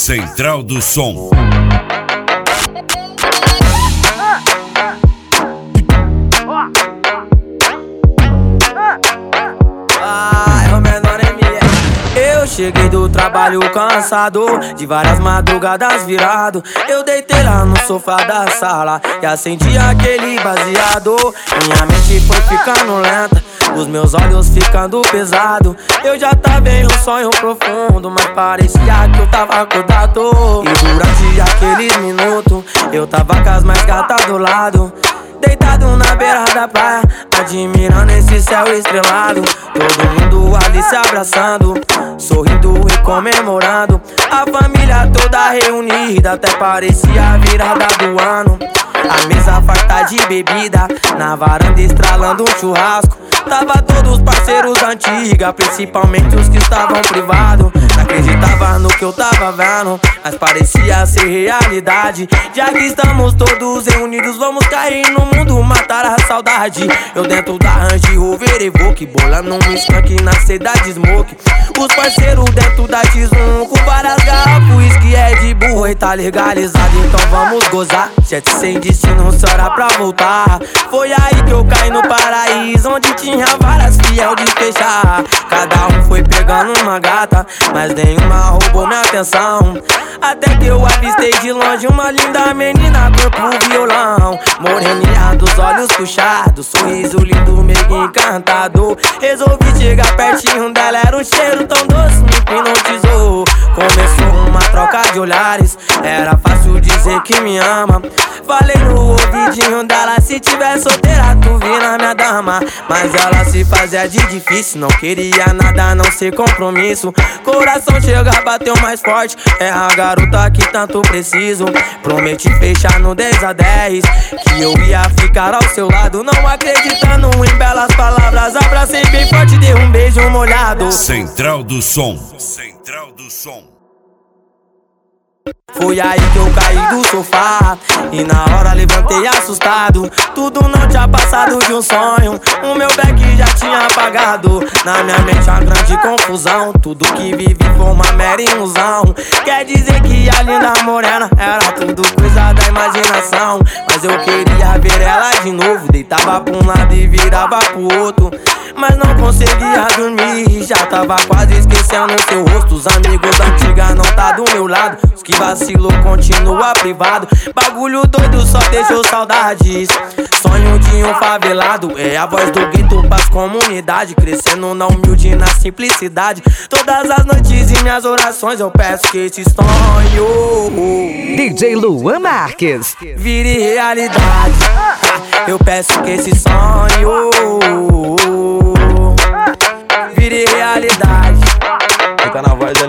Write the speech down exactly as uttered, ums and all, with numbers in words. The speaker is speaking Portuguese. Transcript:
Central do Som. Eu cheguei do trabalho cansado, de várias madrugadas virado. Eu deitei lá no sofá da sala e acendi aquele baseado. Minha mente foi ficando lenta, os meus olhos ficando pesado. Eu já tava em um sonho profundo, mas parecia que eu tava acordado. E durante aqueles minutos, eu tava com as mais gatas do lado, deitado na beira da praia, admirando esse céu estrelado. Todo mundo ali se abraçando, sorrindo e comemorando. A família toda reunida, até parecia a virada do ano. A mesa farta de bebida, na varanda estralando um churrasco. Tava todos os parceiros antiga, principalmente os que estavam privados. Não acreditava no que eu tava vendo, mas parecia ser realidade. Já que estamos todos reunidos, vamos cair no mundo, matar a saudade. Eu dentro da Range Rover Evoque, bolando um skunk na cidade Smoke. Os parceiros dentro da X um, com várias garrafas, uísque é de burro e tá legalizado, então vamos gozar. Jet sem destino, só era pra voltar. Foi aí que eu caí no paraíso, onde tinha várias fiel de fechar. Cada um foi pegando uma gata, mas nenhuma roubou minha atenção. Até que eu avistei de longe uma linda menina, corpo violão, moreninha dos olhos puxados, sorriso lindo, meio encantador. Resolvi chegar pertinho dela, era um cheiro tão doce, me hipnotizou. Começou uma troca de olhares, era fácil dizer que me ama. Falei no ouvidinho dela, se tiver solteira tu vira minha dama. Mas ela se fazia de difícil, não queria nada a não ser compromisso. Coração chega, bateu mais forte, é a garota que tanto preciso. Prometi fechar no dez a dez, que eu ia ficar ao seu lado. Não acreditando em belas palavras, abracei bem forte, dei um beijo molhado. Central do Som. Central do Som. Foi aí que eu caí do sofá e na hora levantei assustado. Tudo não tinha passado de um sonho, o meu back já tinha apagado. Na minha mente uma grande confusão, tudo que vivi foi uma mera ilusão. Quer dizer que a linda morena era tudo coisa da imaginação. Mas eu queria ver ela de novo, deitava pra um lado e virava pro outro, mas não conseguia dormir, já tava quase esquecendo seu rosto. Os amigos da antiga não tá do meu lado, os que vacilou continua privado. Bagulho doido só deixou saudades. Sonho de um favelado, é a voz do grito pras comunidade, crescendo na humilde e na simplicidade. Todas as noites em minhas orações eu peço que esse sonho D J Luan Marques vire realidade. Eu peço que esse sonho vire realidade. Fica na voz